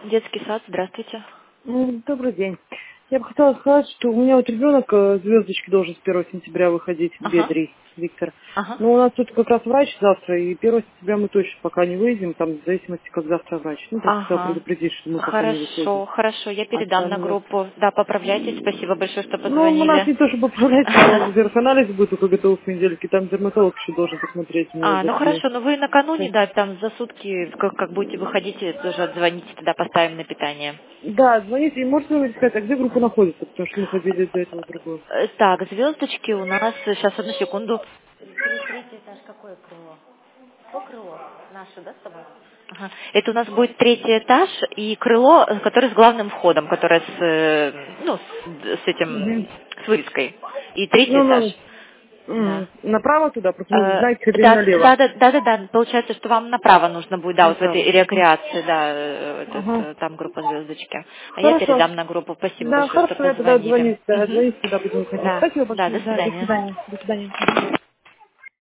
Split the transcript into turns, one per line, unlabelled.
Детский сад, здравствуйте.
Добрый день. Я бы хотела сказать, что у меня вот ребенок звездочки должен с 1 сентября выходить,
Ага,
Бедрий Виктор.
ага.
Но у нас тут как раз врач завтра, и 1 сентября мы точно пока не выйдем, там в зависимости, как завтра врач. Ну, просто хотела
Ага.
предупредить, что мы пока не выходим.
Хорошо, хорошо, я
А
передам на
сами вот.
группу. Да, поправляйтесь, спасибо большое, что
Ну, у нас
позвонили.
не то, чтобы поправлять, но во-первых, анализ будет только готов в понедельник, и там дерматолог еще должен посмотреть у него
А, ну
аллергию.
хорошо, но вы накануне, да, там за сутки, как будете выходить, тоже отзвоните, тогда поставим на питание.
Да, звоните, и можете вы сказать, а где группа находится, потому что мы ходили до этого в другую.
Так, звездочки у нас, сейчас, одну секунду. Третий этаж, какое крыло? Какое крыло? Наше, да, с тобой? Ага. Это у нас будет третий этаж и крыло, которое с главным входом, которое с этим,
Мгм.
с вывеской. И третий
Ну,
этаж.
ну,
Да.
направо туда, просто мы, знаете, ходили
Да,
налево.
да, да, да, да, да. Получается, что вам направо нужно будет, да, вот в этой
Направо. Мгм.
рекреации, да,
Ага.
там группа звездочки. А я
Хорошо.
передам на группу. Спасибо
Да,
большое, что
хорошо, я тогда
позвонили.
звонить, да,
Мгм.
звоните, когда будем ходить.
Да,
Спасибо
да,
большое.
до
Да, до
свидания.
свидания. До свидания. Мгм.